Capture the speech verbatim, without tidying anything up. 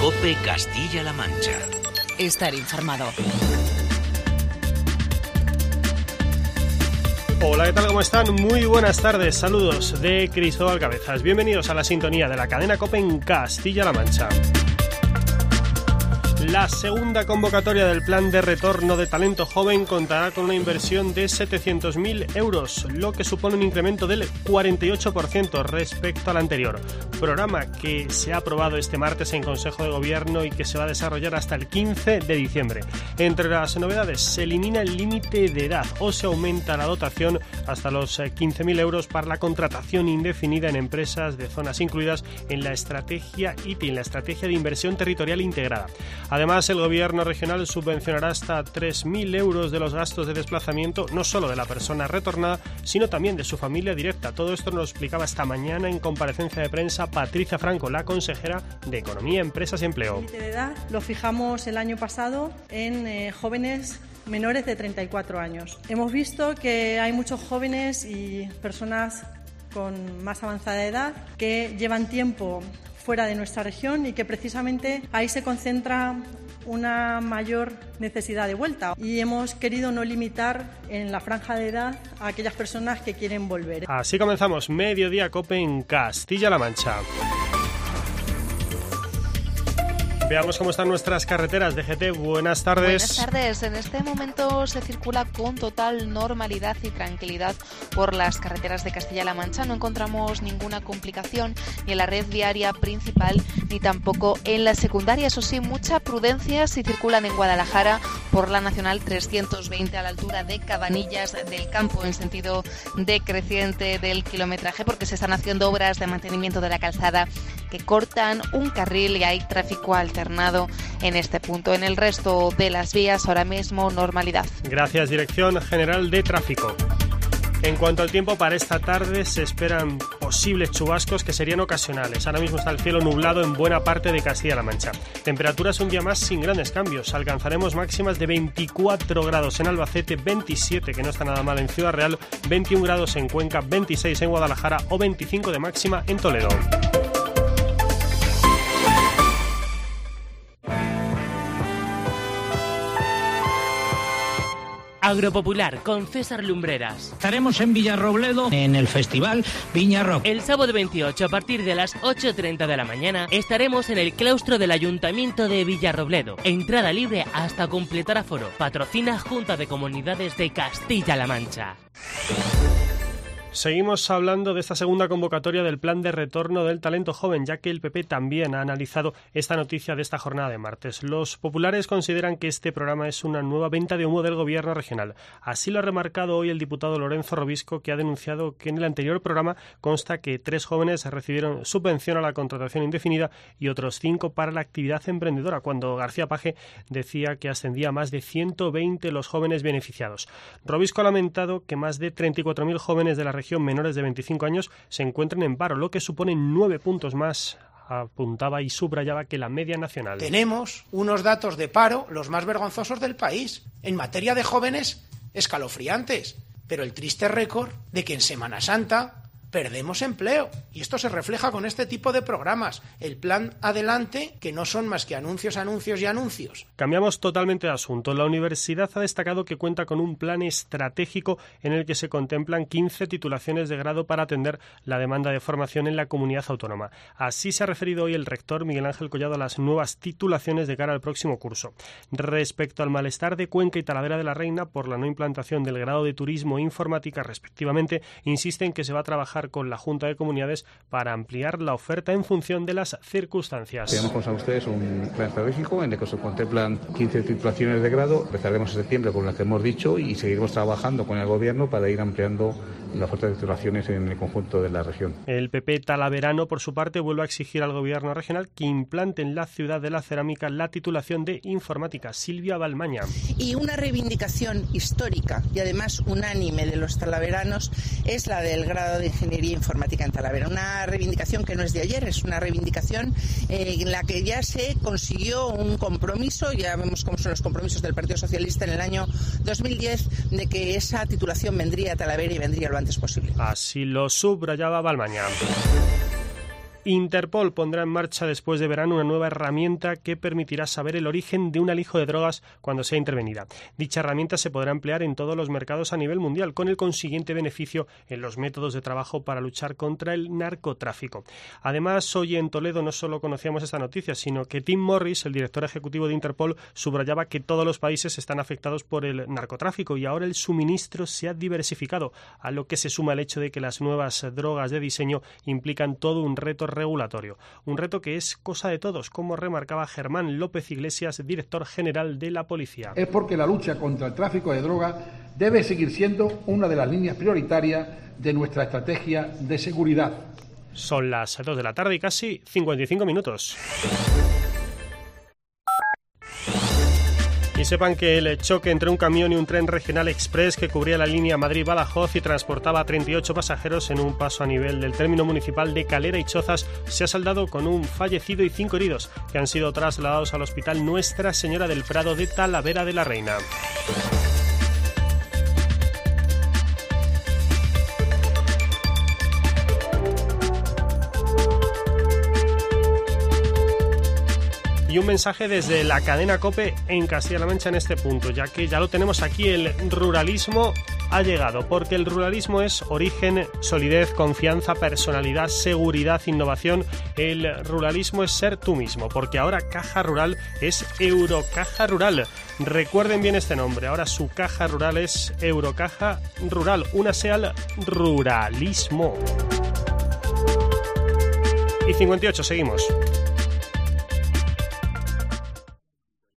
COPE Castilla-La Mancha. Estar informado. Hola, ¿qué tal? ¿Cómo están? Muy buenas tardes. Saludos de Cristóbal Cabezas. Bienvenidos a la sintonía de la cadena COPE en Castilla-La Mancha. La segunda convocatoria del Plan de Retorno de Talento Joven contará con una inversión de setecientos mil euros, lo que supone un incremento del cuarenta y ocho por ciento respecto al anterior. Programa que se ha aprobado este martes en Consejo de Gobierno y que se va a desarrollar hasta el quince de diciembre. Entre las novedades, se elimina el límite de edad o se aumenta la dotación hasta los quince mil euros para la contratación indefinida en empresas de zonas incluidas en la estrategia I T I, en la Estrategia de Inversión Territorial Integrada. Además, el Gobierno regional subvencionará hasta tres mil euros de los gastos de desplazamiento, no solo de la persona retornada, sino también de su familia directa. Todo esto nos lo explicaba esta mañana en comparecencia de prensa Patricia Franco, la consejera de Economía, Empresas y Empleo. El límite de edad lo fijamos el año pasado en eh, jóvenes menores de treinta y cuatro años. Hemos visto que hay muchos jóvenes y personas con más avanzada edad que llevan tiempo fuera de nuestra región y que precisamente ahí se concentra una mayor necesidad de vuelta y hemos querido no limitar en la franja de edad a aquellas personas que quieren volver. Así comenzamos Mediodía COPE en Castilla-La Mancha. Veamos cómo están nuestras carreteras. D G T, buenas tardes. Buenas tardes. En este momento se circula con total normalidad y tranquilidad por las carreteras de Castilla-La Mancha. No encontramos ninguna complicación ni en la red viaria principal ni tampoco en la secundaria. Eso sí, mucha prudencia si circulan en Guadalajara por la Nacional trescientos veinte a la altura de Cabanillas del Campo en sentido decreciente del kilometraje, porque se están haciendo obras de mantenimiento de la calzada que cortan un carril y hay tráfico alternado en este punto. En el resto de las vías ahora mismo normalidad. Gracias, Dirección General de Tráfico. En cuanto al tiempo, para esta tarde se esperan posibles chubascos que serían ocasionales. Ahora mismo está el cielo nublado en buena parte de Castilla-La Mancha. Temperaturas un día más sin grandes cambios. Alcanzaremos máximas de veinticuatro grados en Albacete, veintisiete, que no está nada mal en Ciudad Real, veintiún grados en Cuenca, veintiséis en Guadalajara o veinticinco de máxima en Toledo. Agropopular con César Lumbreras. Estaremos en Villarrobledo en el festival Viña Rock. El sábado veintiocho a partir de las ocho y treinta de la mañana estaremos en el claustro del Ayuntamiento de Villarrobledo. Entrada libre hasta completar aforo. Patrocina Junta de Comunidades de Castilla-La Mancha. Seguimos hablando de esta segunda convocatoria del Plan de Retorno del Talento Joven, ya que el P P también ha analizado esta noticia de esta jornada de martes. Los populares consideran que este programa es una nueva venta de humo del Gobierno regional. Así lo ha remarcado hoy el diputado Lorenzo Robisco, que ha denunciado que en el anterior programa consta que tres jóvenes recibieron subvención a la contratación indefinida y otros cinco para la actividad emprendedora, cuando García Paje decía que ascendía a más de ciento veinte los jóvenes beneficiados. Robisco ha lamentado que más de treinta y cuatro mil jóvenes de la región menores de veinticinco años se encuentran en paro, lo que supone nueve puntos más, apuntaba y subrayaba, que la media nacional. Tenemos unos datos de paro los más vergonzosos del país. En materia de jóvenes, escalofriantes. Pero el triste récord de que en Semana Santa perdemos empleo. Y esto se refleja con este tipo de programas. El plan Adelante, que no son más que anuncios, anuncios y anuncios. Cambiamos totalmente de asunto. La universidad ha destacado que cuenta con un plan estratégico en el que se contemplan quince titulaciones de grado para atender la demanda de formación en la comunidad autónoma. Así se ha referido hoy el rector Miguel Ángel Collado a las nuevas titulaciones de cara al próximo curso. Respecto al malestar de Cuenca y Talavera de la Reina por la no implantación del grado de Turismo e Informática respectivamente, insisten que se va a trabajar con la Junta de Comunidades para ampliar la oferta en función de las circunstancias. Tenemos a ustedes un plan estratégico en el que se contemplan quince titulaciones de grado. Empezaremos en septiembre con las que hemos dicho y seguiremos trabajando con el Gobierno para ir ampliando la oferta de titulaciones en el conjunto de la región. El P P talaverano, por su parte, vuelve a exigir al Gobierno regional que implante en la ciudad de la cerámica la titulación de Informática. Silvia Balmaña. Y una reivindicación histórica y además unánime de los talaveranos es la del grado de Ingeniería Informática en Talavera. Una reivindicación que no es de ayer, es una reivindicación eh, en la que ya se consiguió un compromiso, ya vemos cómo son los compromisos del Partido Socialista en el año dos mil diez, de que esa titulación vendría a Talavera y vendría lo antes posible. Así lo subrayaba Balmaña. Interpol pondrá en marcha después de verano una nueva herramienta que permitirá saber el origen de un alijo de drogas cuando sea intervenida. Dicha herramienta se podrá emplear en todos los mercados a nivel mundial, con el consiguiente beneficio en los métodos de trabajo para luchar contra el narcotráfico. Además, hoy en Toledo no solo conocíamos esta noticia, sino que Tim Morris, el director ejecutivo de Interpol, subrayaba que todos los países están afectados por el narcotráfico y ahora el suministro se ha diversificado, a lo que se suma el hecho de que las nuevas drogas de diseño implican todo un reto regulatorio. Un reto que es cosa de todos, como remarcaba Germán López Iglesias, director general de la policía. Es porque la lucha contra el tráfico de drogas debe seguir siendo una de las líneas prioritarias de nuestra estrategia de seguridad. Son las dos de la tarde y casi cincuenta y cinco minutos. Y sepan que el choque entre un camión y un tren regional express que cubría la línea Madrid-Badajoz y transportaba a treinta y ocho pasajeros en un paso a nivel del término municipal de Calera y Chozas se ha saldado con un fallecido y cinco heridos que han sido trasladados al Hospital Nuestra Señora del Prado de Talavera de la Reina. Y un mensaje desde la cadena COPE en Castilla-La Mancha en este punto, ya que ya lo tenemos aquí, el ruralismo ha llegado, porque el ruralismo es origen, solidez, confianza, personalidad, seguridad, innovación. El ruralismo es ser tú mismo, porque ahora Caja Rural es Eurocaja Rural. Recuerden bien este nombre, ahora su caja rural es Eurocaja Rural, únase al ruralismo. Y cincuenta y ocho, seguimos.